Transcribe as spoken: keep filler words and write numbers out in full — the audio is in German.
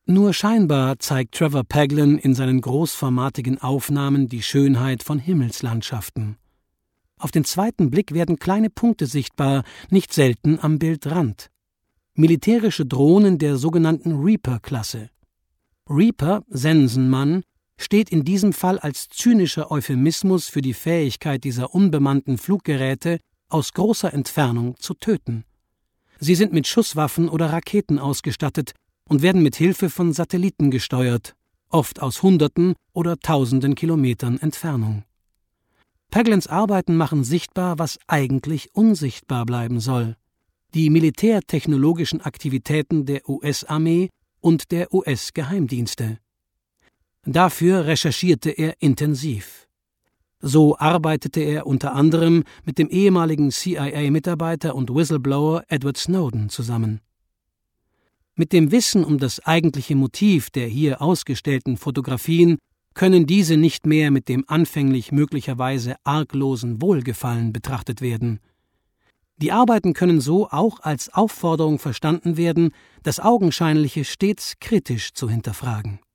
Nur scheinbar zeigt Trevor Paglen in seinen großformatigen Aufnahmen die Schönheit von Himmelslandschaften. Auf den zweiten Blick werden kleine Punkte sichtbar, nicht selten am Bildrand. Militärische Drohnen der sogenannten Reaper-Klasse. Reaper, Sensenmann, steht in diesem Fall als zynischer Euphemismus für die Fähigkeit dieser unbemannten Fluggeräte, aus großer Entfernung zu töten. Sie sind mit Schusswaffen oder Raketen ausgestattet und werden mit Hilfe von Satelliten gesteuert, oft aus Hunderten oder Tausenden Kilometern Entfernung. Paglens Arbeiten machen sichtbar, was eigentlich unsichtbar bleiben soll: die militärtechnologischen Aktivitäten der U S-Armee und der U S-Geheimdienste. Dafür recherchierte er intensiv. So arbeitete er unter anderem mit dem ehemaligen C I A-Mitarbeiter und Whistleblower Edward Snowden zusammen. Mit dem Wissen um das eigentliche Motiv der hier ausgestellten Fotografien können diese nicht mehr mit dem anfänglich möglicherweise arglosen Wohlgefallen betrachtet werden. Die Arbeiten können so auch als Aufforderung verstanden werden, das Augenscheinliche stets kritisch zu hinterfragen.